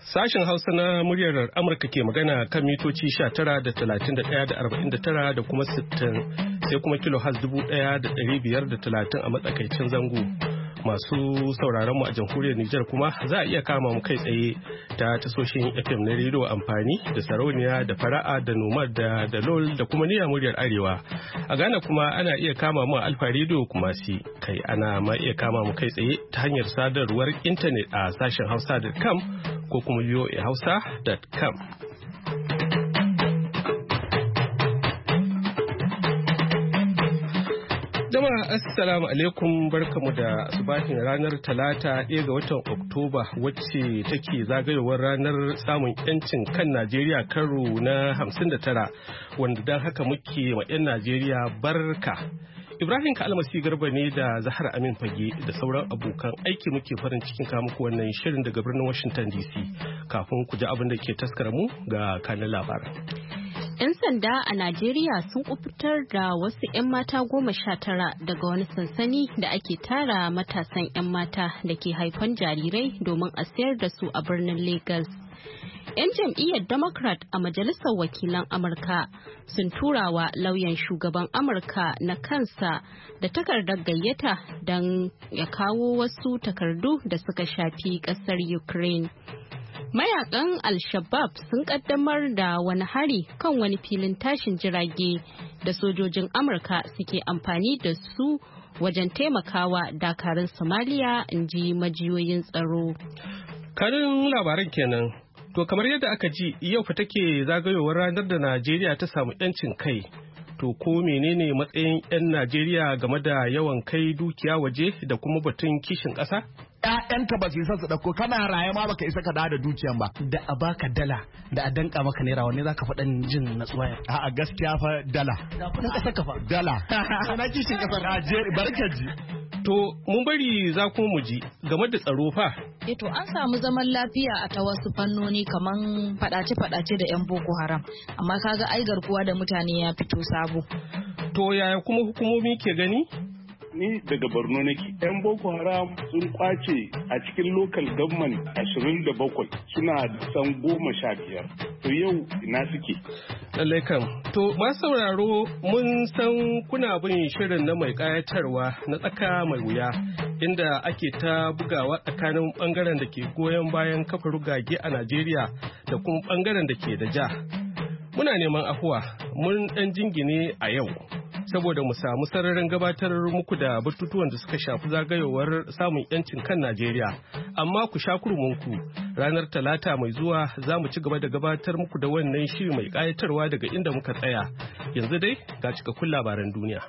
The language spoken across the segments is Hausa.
Sashen Hausa na muryar Amurka ke magana kan mitoci 19 da 31 da 49 da kuma 60 sai kuma kilohaz 1530 a matsakaicin zango. Masu sauraron mu a jamhuriyar Nijar kuma za a iya kama mu kai tsaye ta tasoshin FM na rediyo amfani da sarauniya da fara'a da nomad da dalol da kuma niyyar muryar arewa. A Ghana kuma ana iya kama mu a Alfa rediyo kuma kai ana ma iya kama mu kai tsaye ta hanyar sadarwar intanet a sashen hausa.com ko kuma voahausa.com. Jama'a assalamu alaikum, barkamu da asubahin ranar talata 1 ga watan Oktoba wacce take zagayowar ranar samun yancin kan Najeriya karo na 59 wanda don haka muke ma 'yan Najeriya barka. Ibrahim Kalmasi Garba ne da Zahra Amin Fage da sauran abokan aiki muke farin cikin muku wannan shirin daga birnin Washington DC. Kafin ku ji abin da ke taskara mu ga kanin labaran. 'Yan sanda a Najeriya sun kubutar da wasu 'yan mata 19 daga wani sansani da ake tara matasan 'yan mata da ke haifan jarirai domin a sayar da su a birnin Lagos. 'Yan jam'iyyar Democrat a Majalisar Wakilan Amurka sun turawa lauyan shugaban Amurka na kansa da takardar gayyata don ya kawo wasu takardu da suka shafi ƙasar Ukraine. Mayakan Al-Shabaab sun kaddamar da wani hari kan wani filin tashin jirage da sojojin Amurka suke amfani da su wajen taimakawa dakarun Somalia, inji majiyoyin tsaro. Karin labaran kenan. To kamar yadda aka ji yau fa take zagayowar ranar da Najeriya ta samu 'yancin kai. To ko menene matsayin 'yan Najeriya game da yawan kai dukiya waje da kuma batun kishin ƙasa? ‘Ya'yanka ba su isa su ɗauko, kana raye ma baka isa ka da dukiyan ba. Da a baka dala, da a danka maka naira, wanne za ka faɗan jin natsuwa ya? A'a gaskiya fa dala. Da kuɗin ƙasar ka fa? Dala. Na kishin ƙasar Najeriya, barkaji. To mun bari za ku mu ji game da tsaro fa. To an samu zaman lafiya a ta wasu fannoni kaman fadace-fadace da 'yan Boko Haram, amma kaga ai garkuwa da mutane ya fito sabo. To yaya kuma hukumomi ke gani? Ni daga Borno nake. 'Yan Boko Haram sun kwace a cikin local government 27 suna da san 15. To yau ina suke? Lallai kan. To masu sauraro mun san kuna bin shirin na mai kayatarwa na tsaka mai wuya inda ake ta bugawa tsakanin bangaren da ke goyon bayan kafa rugage a Najeriya da kuma bangaren da ke da ja. Muna neman afuwa mun dan jingine a yau saboda mu samu sararin gabatar muku da batutuwan da suka shafi zagayowar samun yancin kan Najeriya. Amma ku sha kurmunku ranar talata mai zuwa za mu ci gaba da gabatar muku da wannan shiri mai ƙayatarwa daga inda muka tsaya. Yanzu dai ga cikakkun labaran duniya.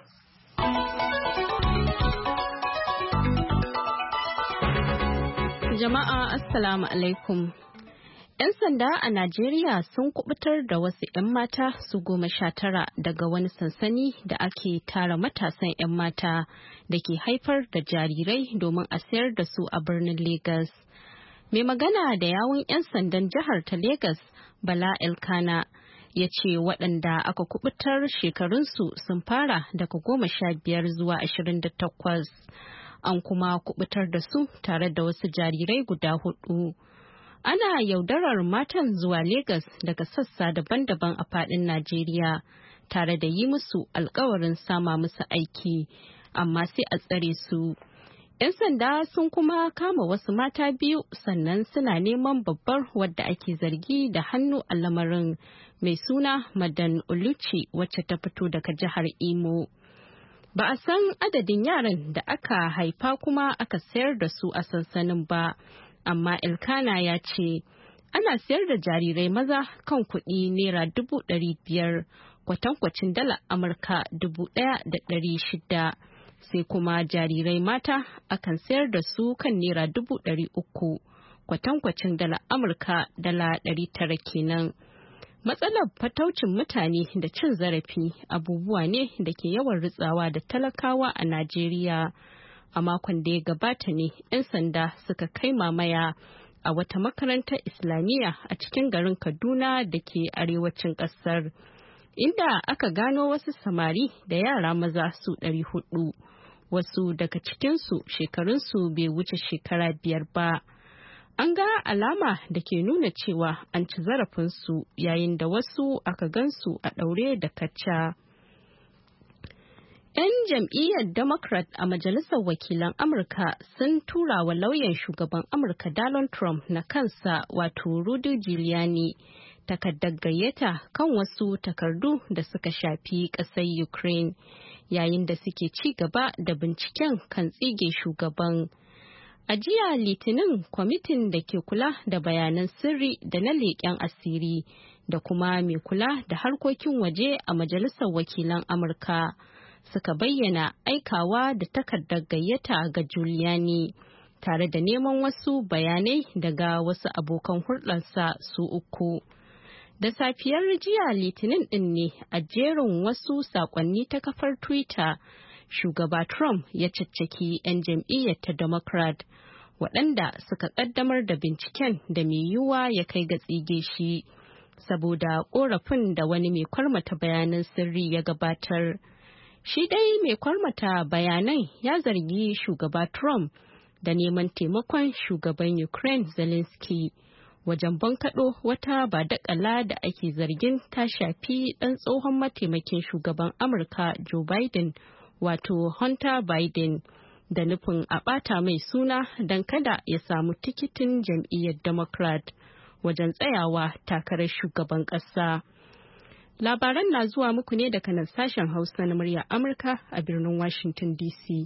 Jama'a assalamu alaikum. 'Yan sanda a Najeriya sun kubutar da wasu 'yan mata su 19 daga wani sansani da ake tara matasan 'yan mata da ke haifar da jarirai domin a sayar da su a birnin Lagos. Mai magana da yawun 'yan sandan jihar ta Lagos, Bala Elkana, ya ce waɗanda aka kubutar shekarunsu sun fara daga 15 zuwa 28. An kuma kubutar da su tare da wasu jarirai guda 4. Ana yaudarar matan zuwa Legas daga sassa daban-daban a faɗin Najeriya tare da yi musu alkawarin sama musu aiki, amma sai a tsare su. 'Yan sanda sun kuma kama wasu mata 2 sannan suna neman babbar wadda ake zargi da hannu a lamarin mai suna Madan Oluchi wacce ta fito daga jihar Imo. Ba a san adadin yaran da aka haifa kuma aka sayar da su a sansanin ba. Amma Elkana ya ce ana sayar da jarirai maza kan kuɗi naira 500,000 kwatankwacin dala Amurka 1,600 sai kuma jarirai mata akan sayar da su kan naira 300,000 kwatankwacin dala Amurka dala 900 kenan. Matsalar fataucin mutane da cin zarafi abubuwa ne da ke yawan ritsawa da talakawa a Najeriya. A makon da ya gabata ne 'yan sanda suka kai mamaya a wata makarantar Islamiyya a cikin garin Kaduna da ke arewacin ƙasar, inda aka gano wasu samari da yara maza su 400. Wasu daga cikinsu shekarunsu bai wuce shekara 5 ba. An ga alama da ke nuna cewa an ci zarafinsu yayin da wasu aka gansu a ɗaure da kacca. 'Yan jam'iyyar Democrat a Majalisar Wakilan Amurka sun tura wa lauyan shugaban Amurka Donald Trump na kansa wato Rudy Giuliani takardar gayyata kan wasu takardu da suka shafi ƙasar Ukraine yayin da suke ci gaba da binciken kan tsige shugaban. A jiya Litinin, kwamitin da ke kula da bayanan sirri da na leƙen asiri da kuma mai kula da harkokin waje a Majalisar Wakilan Amurka suka bayyana aikawa da takardar gayyata ga Giuliani tare da neman wasu bayanai daga wasu abokan hulɗarsa su uku. Da safiyar jiya Litinin ɗin ne a jerin wasu saƙonni ta kafar Twitter, shugaba Trump ya caccaki 'yan jam'iyyar ta Democrat waɗanda suka ƙaddamar da binciken da mai yiwuwa ya kai ga tsige shi saboda ƙorafin da wani mai kwarmata bayanan sirri ya gabatar. Shi dai mai kwarmata bayanan ya zargi shugaba Trump da neman taimakon shugaban Ukraine Zelensky wajen bankaɗo wata badakala da ake zargin ta shafi ɗan tsohon mataimakin shugaban Amurka Joe Biden wato Hunter Biden da nufin a ɓata mai suna don kada ya samu tikitin jam'iyyar Democrat wajen tsayawa takarar shugaban ƙasa. Labaran na zuwa muku ne daga nan sashen Hausa na murya Amurka a birnin Washington DC.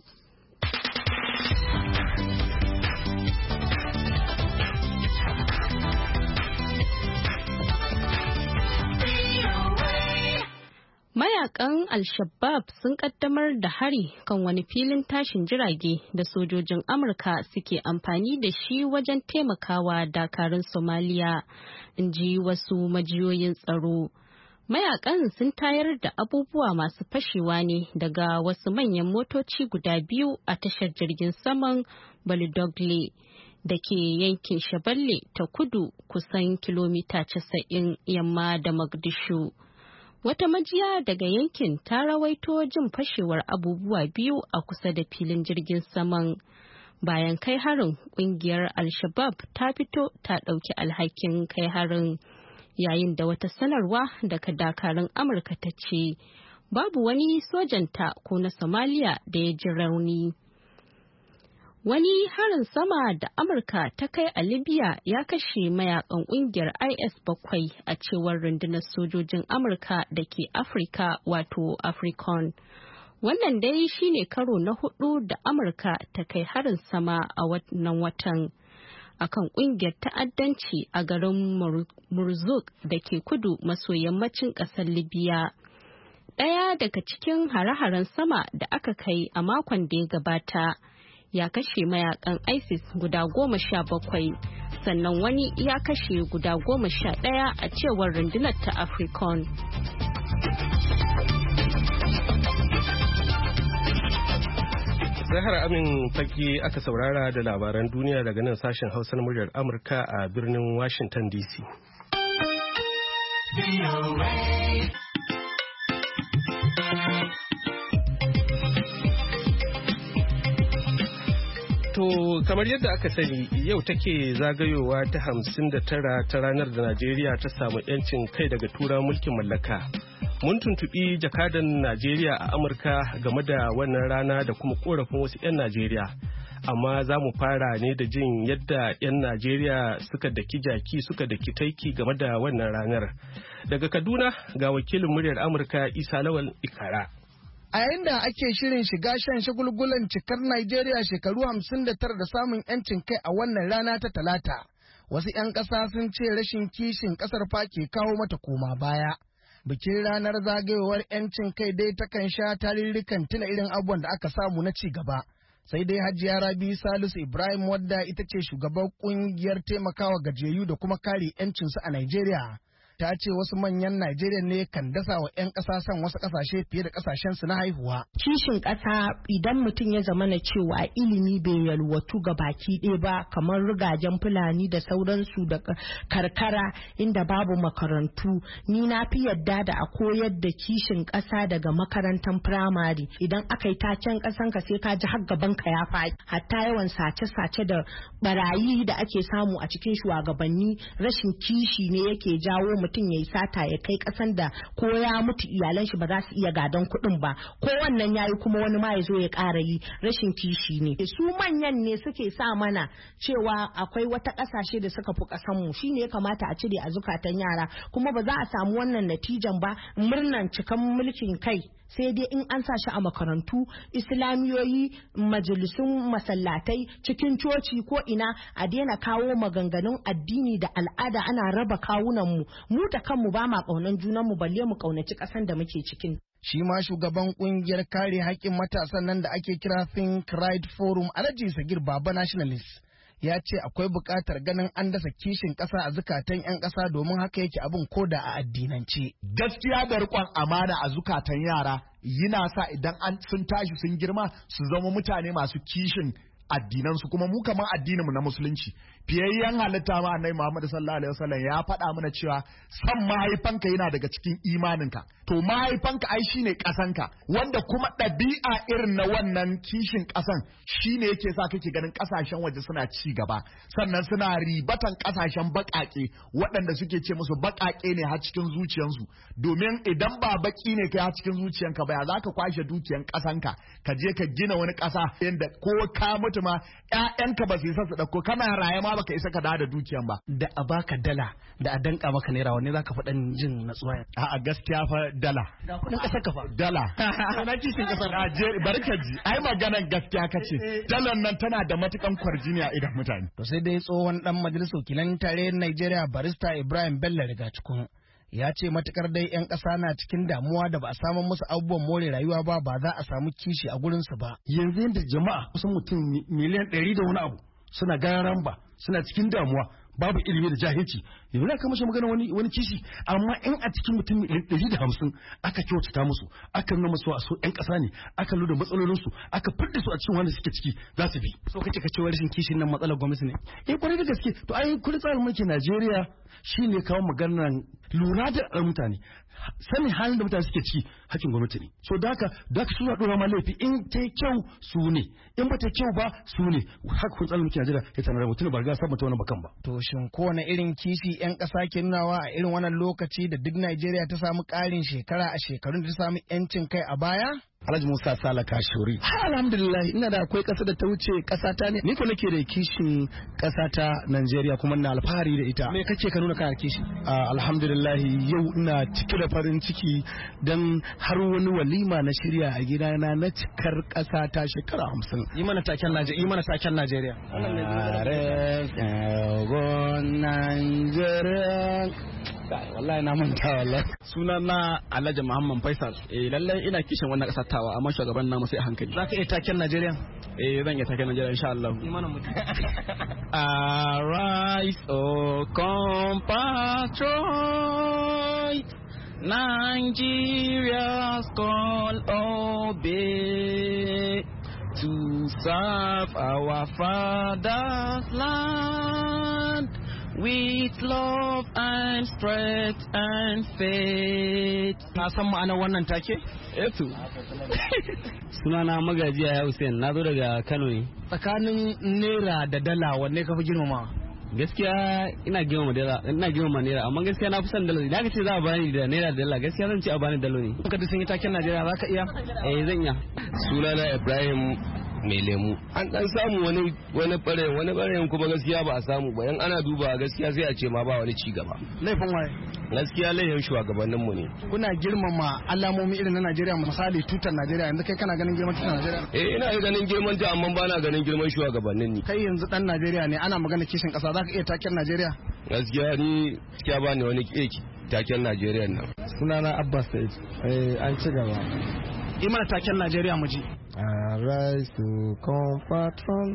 Mayakan Al-Shabaab sun kaddamar da hari kan wani filin tashin jirage da sojojin Amurka suke amfani da shi wajen taimakawa dakarun Somaliya, in ji wasu majiyoyin tsaro. Mayakan sun tayar da abubuwa masu fashewa ne daga wasu manyan motoci guda biyu a tashar jirgin saman Balidogle da ke yankin Shaballe ta kudu kusan kilomita 90 yamma da Mogadishu. Wata majiya daga yankin ta rawaito jin fashewar abubuwa biyu a kusa da filin jirgin saman. Bayan kai harin, kungiyar Al-Shabaab ta fito ta ɗauki alhakin kai harin, yayin da wata sanarwa daga dakarun Amurka ta ce babu wani sojanta ko na Somalia da ya ji rauni. Wani harin sama da Amurka ta kai a Libya ya kashe mayakan kungiyar IS 7 a cewar rundunar sojojin Amurka da ke Afirka wato Africon. Wannan dai shine karo na 4 da Amurka ta kai harin sama a wannan watan akan kungiyar ta'addanci a garin Murzuk da ke kudu maso yammacin ƙasar Libya. Ɗaya daga cikin hare-haren sama da aka kai a makon da ya gabata ya kashe mayakan ISIS guda 17, sannan wani ya kashe guda 11 a cewar rundunar ta Africon. Zahra Amin Fage aka saurara da labaran duniya daga nan sashen Hausa na muryar Amurka a birnin Washington DC. To kamar yadda aka sani yau take zagayowa ta 59 ta ranar da Najeriya ta samu 'yancin kai daga tura mulkin mallaka. Mun tuntuɓi jakadan Najeriya a Amurka game da wannan rana da kuma korafin wasu 'yan Najeriya. Amma za mu fara ne da jin yadda 'yan Najeriya suka daki jaki suka daki taiki game da wannan ranar. Daga Kaduna ga wakilin muryar Amurka Isa Lawal Ikara. A yayin da ake shirin shiga shan shagulgulan cikar Najeriya shekaru 59 da samun 'yancin kai a wannan rana ta Talata, wasu 'yan ƙasa sun ce rashin kishin ƙasar fa ke kawo mata koma baya. Bikin ranar zagayowar 'yancin kai dai takan sha tarurrukan tuna irin abubuwan da aka samu na ci gaba. Sai dai Hajiya Rabi Salisu Ibrahim wadda ita ce shugaban ƙungiyar taimakawa gajiyayyu da kuma kare 'yancinsu a Najeriya. ta ce wasu manyan Najeriya ne kan dasa wa 'yan ƙasa son wasu ƙasashe fiye da ƙasashensu na haihuwa. Kishin ƙasa idan mutum ya zama na cewa ilimi bai yalwatu ga baki ɗaya ba kamar rigajen Fulani da sauransu da karkara inda babu makarantu, ni na fi yadda da a koyar da kishin ƙasa daga makarantar firamare. Idan aka yi taken ƙasan ka sai ka ji har gaban ka ya faɗi. Hatta yawan sace-sace da barayi da ake samu a cikin shugabanni, rashin kishi ne yake jawo mutum ya yi sata ya kai ƙasan da ko ya mutu iyalan shi ba za su iya gadon kuɗin ba, ko wannan yayi kuma wani ma ya zo ya ƙara yi. Rashin kishi ne. Su manyan ne suke sa mana cewa akwai wata ƙasashe da suka fi ƙasan mu, shine ya kamata a cire a zukatan yara, kuma ba za a samu wannan natijan ba murnan cikan mulkin kai sai dai in an sa shi a makarantu, islamiyoyi, majalisun masallatai, cikin coci ko ina a daina kawo maganganun addini da al'ada ana raba kawunan mu da kanmu ba ma kaunan junan mu balle mu kaunaci kasan da muke cikin. Shi ma shugaban kungiyar kare haƙƙin matasan nan da ake kira Think Right Forum, Alhaji Sagir Baba Nationalist, ya ce akwai buƙatar ganin an dasa kishin ƙasa a zukatan 'yan ƙasa domin haka yake abin koda a addinance. Gaskiya da riƙon amana a zukatan yara yana sa idan sun tashi sun girma su zama mutane masu kishin addinansu, kuma mu kamar addininmu na musulunci fiyayyen halitta ma annabi Muhammad sallallahu alaihi wasallam ya faɗa mana cewa san mahaifanka yana daga cikin imaninka. To mahaifanka ai shine ƙasanka, wanda kuma ɗabi'a irin na wannan kishin ƙasan shine yake sa kake ganin ƙasashen waje suna ci gaba, sannan suna ribatan ƙasashen baƙaƙe waɗanda suke ce musu baƙaƙe ne har cikin zuciyansu, domin idan ba baƙi ne kai har cikin zuciyanka ba ya za ka kwashe dukiyan ƙasanka ka je ka gina wani ƙasa yadda ko ka mutu ma ƴaƴanka ba su isa su ɗauko, kana raye ma baka isa ka da dukiyan ba. Da a baka dala da a danka maka naira wanne zaka faɗan jin natsuwa? A gaskiya fa dala. Ga kuɗin ƙasar ka fa. Dala. Na kishin ƙasar. Barkaji. Ai maganar gaskiya kace. Dalan nan tana da matukan kwarjini a idan mutane. To sai dai tsohon dan majalisar wakilan tarayyar Najeriya barista Ibrahim Bello Rigacikun ya ce matukar dai 'yan ƙasa na cikin damuwa da ba a samu musu abubuwan more rayuwa ba za a samu kishi a gurinsu ba. Yanzu yadda jama'a kusan mutum miliyan 100 da wani abu suna gararan ba, suna cikin damuwa, babu ilimi da jahilci, yanzu na kama shi magana wani kishi, amma in a cikin mutum 150 aka kyautata musu, aka nuna musu a so 'yan ƙasa ne, aka lura matsalolinsu, aka fidda su a cikin wanda suke ciki za su bi. So kake ka cewa rashin kishin nan matsalar gwamnati ne? Kwarai da gaske. To ai kudin tsarin mulkin Najeriya shine kawo maganar lura da mutane, sanin halin da mutane suke ciki hakkin gwamnati ne. So da haka suna dora ma laifi, in ta kyau su ne, in ba ta kyau ba su ne. Haka kun tsarin mulkin Najeriya ya tsanar mutum ba riga sabata wani bakan ba. To shin kowane irin kishi 'yan ƙasa ke nunawa a irin wannan lokaci da duk Najeriya ta samu ƙarin shekara a shekarun da ta samu 'yancin kai a baya? Alhaji Musa Sala Kashuri. Alhamdulillah ina da akwai ƙasa da ta wuce ƙasa ta ne. Ni ko nake da kishin ƙasa ta Najeriya kuma ina alfahari da ita. Me kake ka nuna kana kishi? Alhamdulillah yau ina cike da farin ciki dan har wani walima na shirya a gidana na cikar ƙasa ta shekara 50. Yi mana taken Najeriya. Wallahi na manta wallahi. Suna na Alhaji Muhammad Faisal. Lallai ina kishin wannan kasar tawa amma shugaban namu sai a hankali. Zaka iya taken Najeriya? Zan iya taken Najeriya insha Allah. Imanin mutum. Arise, O compatriot, Nigeria's call obey to serve our father's land with love and strength and faith. Na san ma'anar wannan take? Eto. Sunana Magajiya ya Hussein, na zo daga Kano ne. Tsakanin naira da dala wanne ka fi girmama? Gaskiya ina girmama naira, amma gaskiya na fi son dala. Idan ka ce za a bani da naira da dala, gaskiya zan ce a bani dala ne. Kuka da sun yi taken Najeriya, za ka iya? Zan iya. Sunana Ibrahim mai lemu, an dan samu wani ɓarayin kuma gaskiya ba a samu ba, yan ana duba gaskiya sai a ce ma ba wani ci gaba. Laifin waye? Gaskiya laifin shugabanninmu ne. Kuna girmama alamomi irin na Najeriya, misali tutar Najeriya, yanzu kai kana ganin girman tutar Najeriya? Ina ganin girman ta amma ba na ganin girman shugabannin ne. Kai yanzu dan Najeriya ne, ana magana kishin ƙasa, za ka iya taken Najeriya? Gaskiya ni gaskiya ba ne wani taken Najeriya nan. Sunana Abbas Said. An ci gaba. Imana taken Najeriya mu ji. Arise to compatron,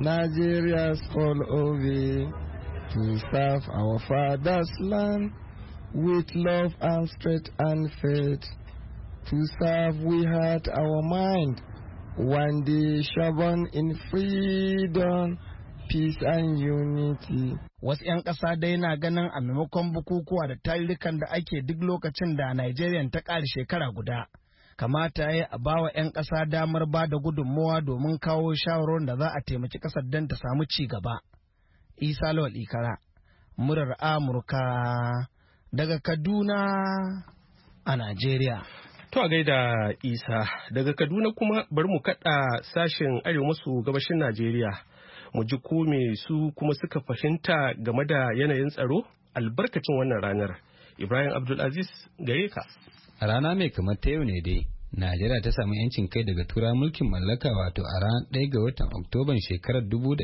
Nigeria's all over to serve our father's land with love and strength and faith. To serve we had our mind. One day shall burn in freedom, peace and unity. Wasu 'yan ƙasa dai na ganin a maimakon bukukuwa da tarurrukan da ake duk lokacin da Najeriya ta ƙare shekara guda, kamata ya a bawa 'yan ƙasa damar ba da gudunmawa domin kawo shawarar da za a taimaki ƙasar don ta samu ci gaba. Isa Lawal Ikara, murar Amurka daga Kaduna a Najeriya. To a gaida Isa, daga Kaduna kuma bari mu kaɗa sashen arewa maso gabashin Najeriya. Mu ji ko me su kuma suka fahimta game da yanayin tsaro albarkacin wannan ranar. Ibrahim Abdulaziz gare ka. A rana mai kamar ta yau ne dai, Najeriya ta samu 'yancin kai daga tura mulkin mallaka wato a ranar 1 ga watan Oktoban shekarar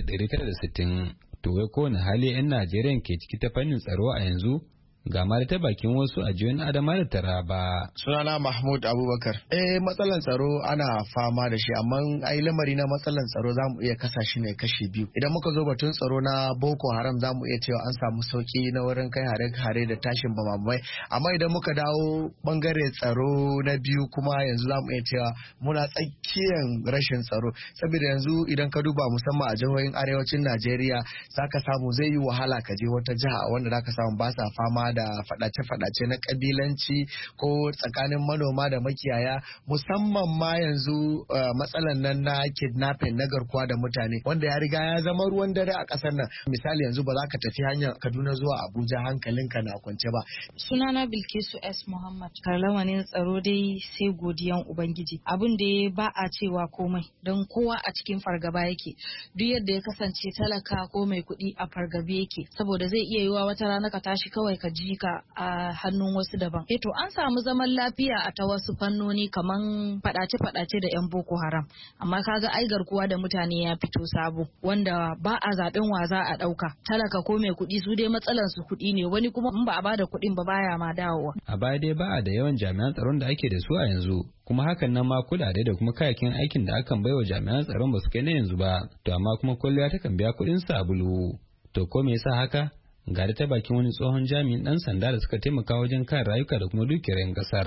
1960. To wai kowane hali 'yan Najeriya ke ciki ta fannin tsaro a yanzu? Ga ma ta bakin wasu a jiyoyin Adama da Taraba. Sunana Mahmud Abubakar. Matsalan tsaro ana fama da shi, amma ai lamari na matsalan tsaro za mu iya kasa shi ne kashi biyu. Idan muka zo batun tsaro na Boko Haram za mu iya cewa an samu sauki na wurin kai hare-hare da tashin bamamai. Amma idan muka dawo bangare tsaro na biyu kuma yanzu za mu iya cewa muna tsakiyar rashin tsaro. Saboda yanzu idan ka duba musamman a jihohin arewacin Najeriya za ka samu zai yi wahala ka je wata jiha wanda za ka samu ba sa fama da fadace-fadace na kabilanci ko tsakanin manoma da makiyaya, musamman ma yanzu matsalan nan na kidnapping na garkuwa da mutane wanda ya riga ya zama ruwan dare a kasar nan. Misali yanzu ba za ka tafi hanyar Kaduna zuwa Abuja hankalinka na kwance ba. Sunana Bilkisu S. Muhammad. Karlamanin tsaro dai sai godiyan Ubangiji. Abin da ba a cewa komai don kowa a cikin fargaba yake. Duk yadda ya kasance talaka ko mai kuɗi a fargabe yake, saboda zai iya yiwa wata rana ka tashi kawai ka jika a hannun wasu daban. To an samu zaman lafiya a ta wasu fannoni kaman fadace-fadace da 'yan Boko Haram. Amma kaga ai garkuwa da mutane ya fito sabo wanda ba a zaben wa za a dauka. Talaka ko mai kuɗi su dai matsalan su kuɗi ne, wani kuma in ba a bada kuɗin ba baya ma dawowa. A baya dai ba a da yawan jami'an tsaron da ake da su a yanzu. Kuma hakan nan ma kudade da kuma kayakin aikin da akan baiwa jami'an tsaron ba su kai na yanzu ba. To amma kuma kwalliya ta kan biya kuɗin sabulu. To ko me yasa haka? Ga da ta bakin wani tsohon jami'in dan sanda da suka taimaka wajen kare rayuka da kuma dukiyar 'yan kasar.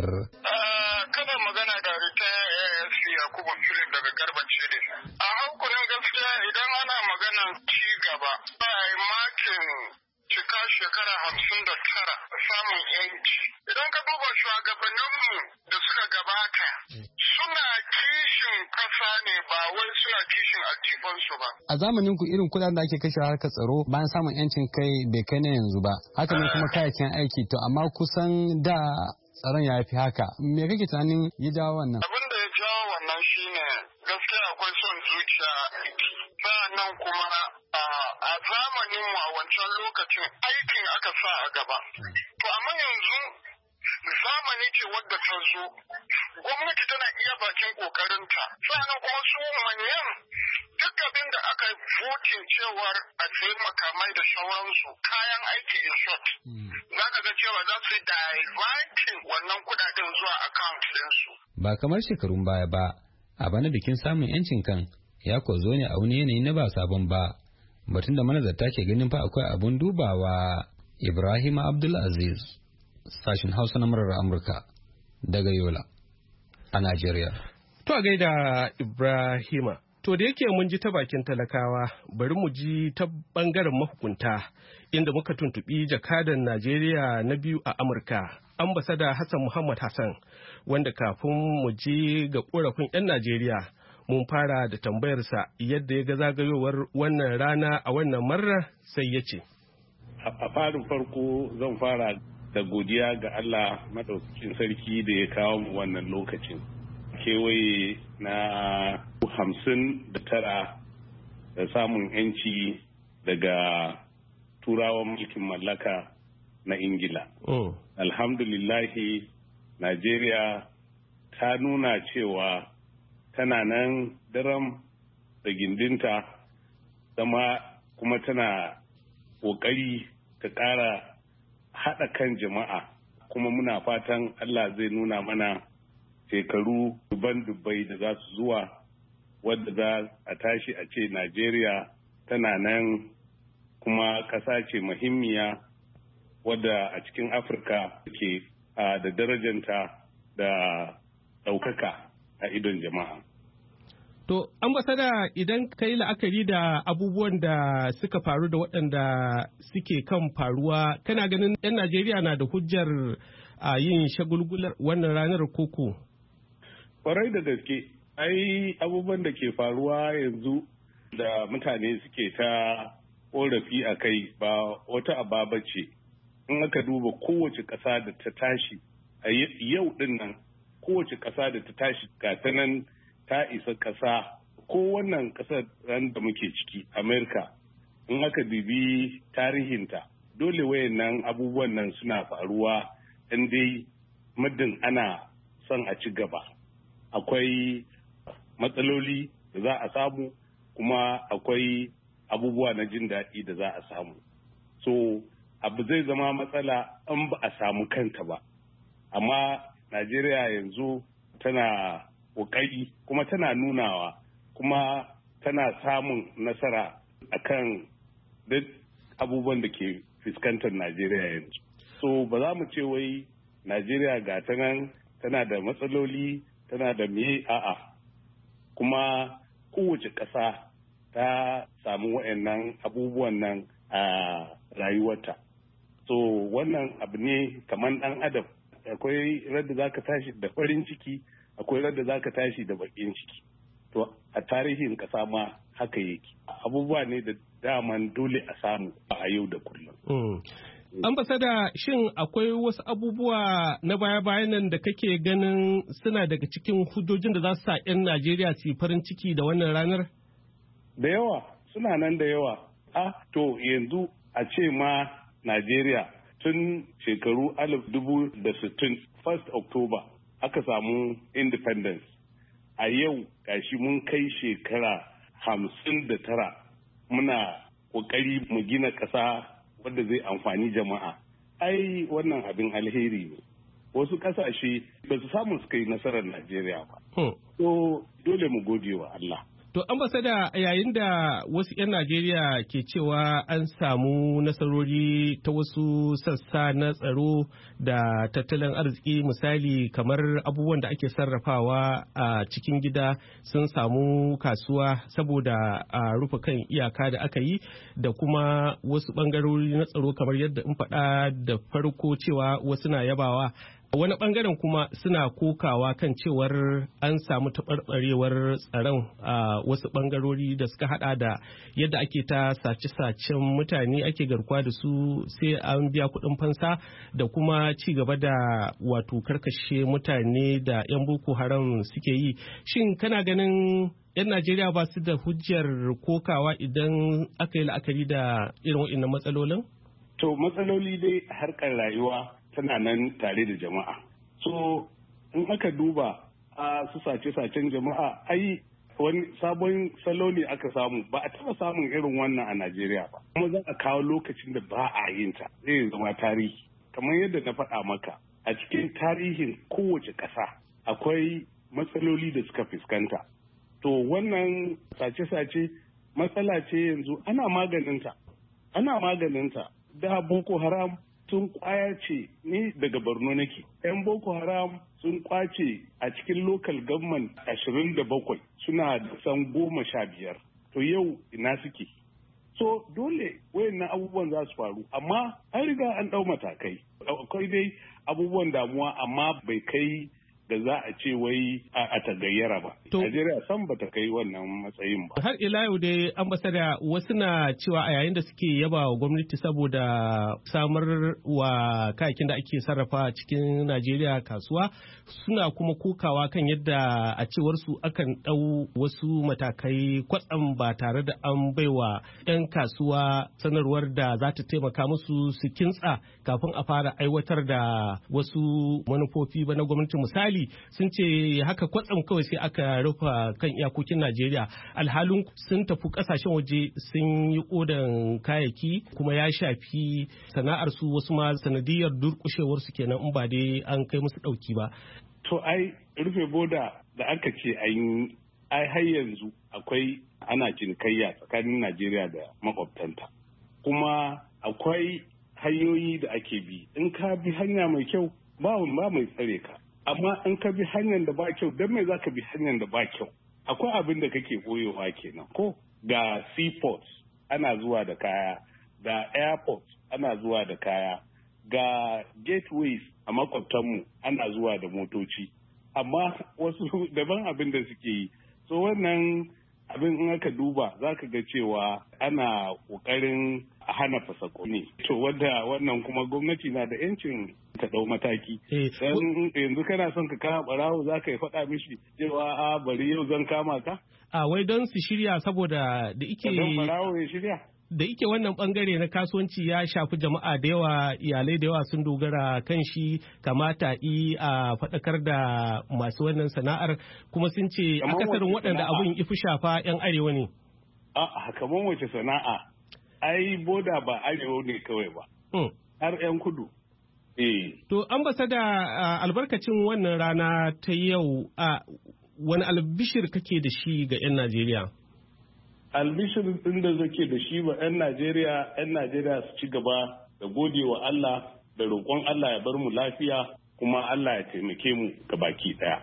Kada magana da rita AFC Yakubu Philip daga Garbace ne. A hankulin gaskiya idan ana maganan ci gaba, ba a yi makin cika shekara 59 samun 'yanci. Idan ka duba shugabanninmu da suka gabata, suna kishin kasa ne ba wai suna kishin aljifansu ba. A zamanin ku irin kudaden da ake kashe harkar tsaro bayan samun 'yancin kai bai kai na yanzu ba. Haka ne kuma kayayyakin aiki, to amma kusan da tsaron ya fi haka. Me kake tunanin ya jawo wannan? Abin da ya jawo wannan shine gaskiya akwai son zuciya sa'annan kuma a zamanin mu a wancan lokacin aikin aka sa a gaba. To amma yanzu zamani ce wadda ta zo, gwamnati tana iya bakin kokarinta, sa'annan kuma su manyan duk abin da aka votin cewar a sayi makamai da sauransu kayan aiki in short, za ka ga cewa za su yi diverting wannan kudaden zuwa account ɗinsu. Ba kamar shekarun baya ba, a bana bikin samun 'yancin kan ya ko zo ne a wani yanayi na ba sabon ba, batun da manazarta ke ganin fa akwai abun dubawa. Ibrahim Abdulaziz, sashin Hausa na murar Amurka daga Yola a Najeriya. To a gaida Ibrahima. To da yake mun ji ta bakin talakawa, bari mu ji ta bangaren mahukunta, inda muka tuntuɓi jakadan Najeriya na biyu a Amurka, ambasada Hassan Muhammad Hassan, wanda kafin mu je ga ƙorafin 'yan Najeriya, mun fara da tambayarsa yadda ya ga zagayowar wannan rana a wannan marar, sai ya ce. A farin farko zan fara da godiya ga Allah maɗaukakin sarki da ya kawo mu wannan lokacin. Kewaye na 59 da samun 'yanci daga turawan mulkin mallaka na Ingila. Alhamdulillahi, Najeriya ta nuna cewa tana nan daram da gindinta, kuma tana ƙoƙari ta ƙara haɗa kan jama'a, kuma muna fatan Allah zai nuna mana shekaru dubbai da za su zuwa wadda za a tashi a ce Najeriya tana nan kuma ƙasa ce muhimmiya wadda a cikin Afirka ke da darajanta da ɗaukaka a idon jama'a. To, ambasada idan ka yi la'akari da abubuwan da suka faru da waɗanda suke kan faruwa, kana ganin 'yan Najeriya na da hujjar yin shagulgular wannan ranar koko? Kwarai da gaske, ai abubuwan da ke faruwa yanzu da mutane suke ta ƙorafi a kai ba wata ababa ce. In aka duba kowace ƙasa da ta tashi, a yau ɗin nan kowace ƙasa da ta tashi ga ta nan ta isa ƙasa ko wannan ƙasar ran da muke ciki Amerika, in aka bibi tarihinta dole wayannan abubuwan nan suna faruwa in dai muddin ana son a ci gaba. Akwai matsaloli da za a samu kuma akwai abubuwa na jin daɗi da za a samu. So abu zai zama matsala in ba a samu kanta ba. Amma Najeriya yanzu tana ƙoƙari kuma tana nunawa kuma tana samun nasara akan duk abubuwan da ke fuskantar Najeriya yanzu. So ba za mu ce wai Najeriya ga ta nan tana da matsaloli tana da me a'a kuma kowace ƙasa ta samu waɗannan abubuwan nan a rayuwarta. So wannan abu ne kamar ɗan adam akwai radda za ka tashi da farin ciki akwai radda za ka tashi da bakin ciki. To a tarihin ƙasa ma haka yake. Abubuwa ne da daman dole a samu a yau da kullum. Ambasada, shin akwai wasu abubuwa na baya-bayan nan da kake ganin suna daga cikin hujjojin da za su sa 'yan Najeriya su yi farin ciki da wannan ranar? Da yawa, suna nan da yawa. To yanzu a ce ma Najeriya tun shekaru 1960 1st October aka samu independence. A yau gashi mun kai shekara 59 muna ƙoƙari mu gina ƙasa wadda zai amfani jama'a. Ai wannan abin alheri ne. Wasu ƙasashe ba su samu suka yi nasarar Najeriya ba. So dole mu gode wa Allah. To ambasada, yayin da wasu 'yan Najeriya ke cewa an samu nasarori ta wasu sassa na tsaro da tattalin arziki, misali kamar abubuwan da ake sarrafawa a cikin gida sun samu kasuwa saboda a rufe kan iyaka da aka yi, da kuma wasu bangarori na tsaro kamar yadda in faɗa da farko cewa wasu na yabawa. Wani bangaren kuma suna kokawa kan cewar an samu taɓarɓarewar tsaron a wasu bangarori da suka hada da yadda ake ta sace-sacen mutane ake garkuwa da su sai an biya kuɗin fansa da kuma ci gaba da wato karkashe mutane da 'yan Boko Haram suke yi. Shin kana ganin 'yan Najeriya ba su da hujjar kokawa idan aka yi la'akari da irin waɗannan matsalolin? To matsaloli dai harkar rayuwa tana nan tare da jama'a. So in aka duba a su sace-sacen jama'a ai wani sabon salo ne aka samu, ba a taba samun irin wannan a Najeriya ba. Kuma za a kawo lokacin da ba a yin ta zai zama tarihi. Kamar yadda na faɗa maka a cikin tarihin kowace ƙasa akwai matsaloli da suka fuskanta. To wannan sace-sace matsala ce yanzu ana maganinta. Da Boko Haram sun kwace ni daga Borno nake. 'Yan Boko Haram sun kwace a cikin local government 27 suna da san 15. To yau ina suke? So dole wayannan abubuwan za su faru, amma an riga an ɗau matakai. Akwai dai abubuwan damuwa amma bai kai da za a ce wai a tagayyara ba. Najeriya san ba ta kai wannan matsayin ba. Har ila yau dai ambasada wasu na cewa a yayin da suke yaba wa gwamnati saboda samar wa kayakin da ake sarrafa cikin Najeriya kasuwa, suna kuma kokawa kan yadda a cewar su akan ɗau wasu matakai kwatsam ba tare da an baiwa 'yan kasuwa sanarwar da za ta taimaka musu su kintsa kafin a fara aiwatar da wasu manufofi ba na gwamnati. Misali sun ce haka kwatsam kawai sai aka rufa kan iyakokin Najeriya, alhalin sun tafi kasashen waje sun yi odan kayayyaki kuma ya shafi sana'ar su, wasu ma sanadiyar durkushewar su kenan in ba dai an kai musu dauki ba. To ai rufe boda da aka ce ai har yanzu akwai ana cinikayya tsakanin Najeriya da makwabtanta, kuma akwai hanyoyi da ake bi. In ka bi hanya mai kyau ba mai tsare ka. Amma in ka bi hanyar da ba kyau, don me za ka bi hanyar da ba kyau? Akwai abin da kake koyowa kenan ko ga seaports ana zuwa da kaya, ga airports ana zuwa da kaya, ga gateways a makwabtanmu ana zuwa da motoci. Amma wasu daban abin da suke yi. So wannan abin in aka duba za ka ga cewa ana ƙoƙarin hana fasakoni. To wannan kuma gwamnati na da 'yancin ta ɗau mataki. Yanzu kana son ka kama ɓarawo za ka yi faɗa mishi cewa bari yau zan kama ka? Wai don su shirya saboda da ike ɓarawo ya shirya. Da ike wannan bangare na kasuwanci ya shafi jama'a da yawa, iyalai da yawa sun dogara kan shi, kamata a faɗakar da masu wannan sana'ar, kuma sun ce akasarin waɗanda abun ifi shafa 'yan arewa ne. Kamar wace sana'a? Ai boda ba arewa ne kawai ba, har 'yan kudu. To ambasada, albarkacin wannan rana ta yau, wani albishir kake da shi ga 'yan Najeriya? Albishir ɗin da zake da shi ba 'yan Najeriya su ci gaba da gode wa Allah, da roƙon Allah ya bar mu lafiya, kuma Allah ya taimake mu ga baki ɗaya.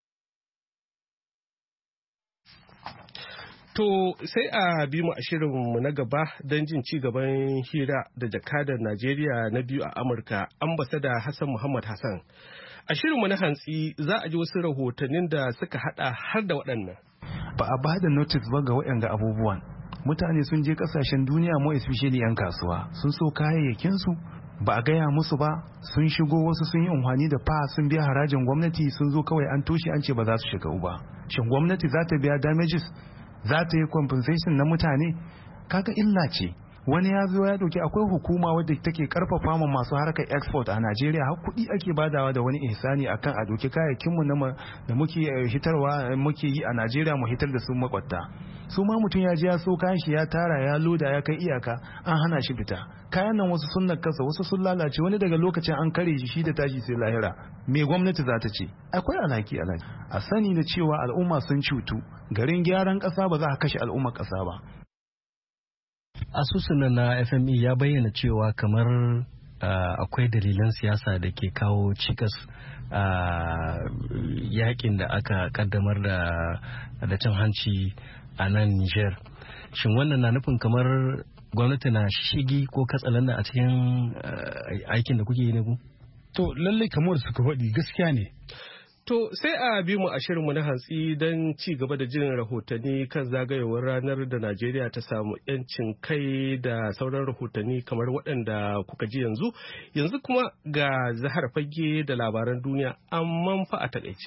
To sai a bi mu a shirinmu na gaba don jin ci gaban hira da jakadar Najeriya na biyu a Amurka, ambasada Hassan Muhammad Hassan. A shirinmu na hantsi za a ji wasu rahotannin da suka hada har da waɗannan. Ba a bada notice ba ga waɗanda abubuwan. Mutane sun je ƙasashen duniya, mu especially 'yan kasuwa, sun so kayayyakinsu, ba a gaya musu ba, sun shigo, wasu sun yi amfani da sun biya harajin gwamnati, sun zo kawai an toshe an ce ba za su shiga ba. Shin gwamnati za ta biya damages? Za ta yi compensation na mutane? Kaga illa ce. Wani ya zo ya doki, akwai hukuma wadda take karfafa ma masu harkar export a Najeriya, har kuɗi ake badawa da wani ihsani akan a doki kayayyakinmu da muke hitarwa, muke yi a Najeriya mu hitar da su makwatta. Su ma mutum ya je ya so kayan shi ya tara ya loda ya kai iyaka, an hana shi fita. Kayan nan wasu sun nakasa, wasu sun lalace, wani daga lokacin an kare shi da tashi sai lahira. Me gwamnati za ta ce? Akwai alhaki. A sani da cewa al'umma sun cutu, garin gyaran ƙasa ba za a kashe al'ummar ƙasa ba. Asusun na FME ya bayyana cewa kamar akwai dalilan siyasa da ke kawo cikas yakin da aka kaddamar da cin hanci a nan Niger. Shin wannan na nufin kamar gwamnati na shigi ko katsalanda a cikin aikin da kuke yi ne ku? To lallai kamar suka faɗi gaskiya ne. To sai a bi mu a shirinmu na hantsi don ci gaba da jin rahotanni kan zagayowar ranar da Najeriya ta samu 'yancin kai da sauran rahotanni kamar waɗanda kuka ji yanzu. Yanzu kuma ga Zahar Fage da labaran duniya, amma fa a taƙaice.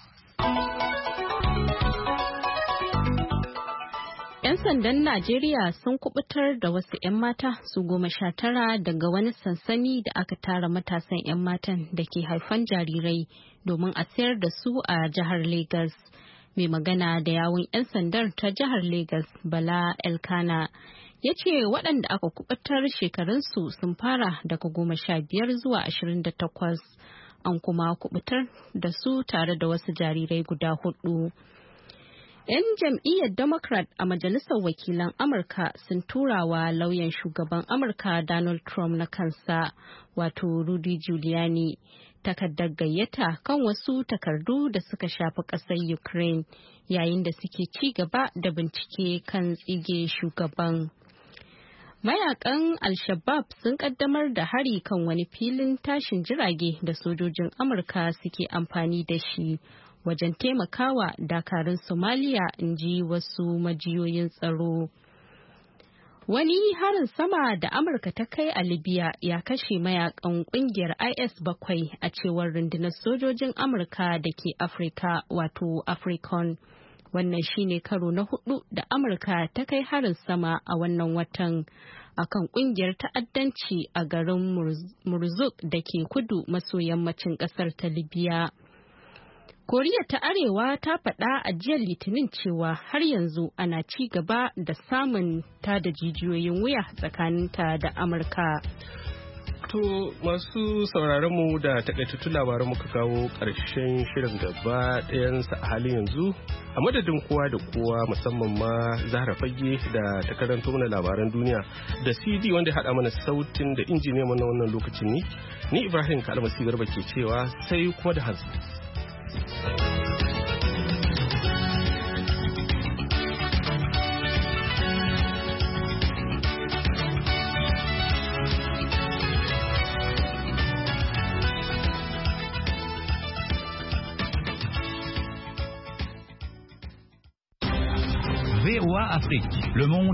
'Yan sandan Najeriya sun kubutar da wasu 'yan mata su 19 daga wani sansani da aka tara matasan 'yan matan da ke haifan jarirai domin a sayar da su a jihar Legas. Mai magana da yawun 'yan sandar ta jihar Legas, Bala Elkana, ya ce waɗanda aka kubutar shekarunsu sun fara daga 15 zuwa 28. An kuma kubutar da su tare da wasu jarirai guda 4. 'Yan jam'iyyar Democrat a Majalisar Wakilan Amurka sun tura wa lauyan shugaban Amurka Donald Trump na kansa, wato Rudy Giuliani, takardar gayyata kan wasu takardu da suka shafi ƙasar Ukraine yayin da suke ci gaba da bincike kan tsige shugaban. Mayakan Al-Shabaab sun kaddamar da hari kan wani filin tashin jirage da sojojin Amurka suke amfani da shi wajen taimakawa dakarun Somalia, in ji wasu majiyoyin tsaro. Wani harin sama da Amurka ta kai a Libya ya kashe mayakan kungiyar IS 7 a cewar rundunar sojojin Amurka da ke Afirka, wato Africon. Wannan shine karo na 4 da Amurka ta kai harin sama a wannan watan akan kungiyar ta'addanci a garin Murzuk da ke kudu maso yammacin kasar ta Libya. Koriya ta Arewa ta faɗa a jiya Litinin cewa har yanzu ana ci gaba da samun ta da jijiyoyin wuya tsakaninta da Amurka. To masu sauraron mu da takaitattun labaran muka kawo ƙarshen shirin gaba ɗayansa a halin yanzu. A madadin kowa da kowa musamman ma Zahra Fage da ta karanto mana labaran duniya da CD wanda ya haɗa mana sautin da injiniya mana wannan lokacin ni Ibrahim Kalmasi Garba ke cewa sai kuma da hantsi. VOA Afrique, le monde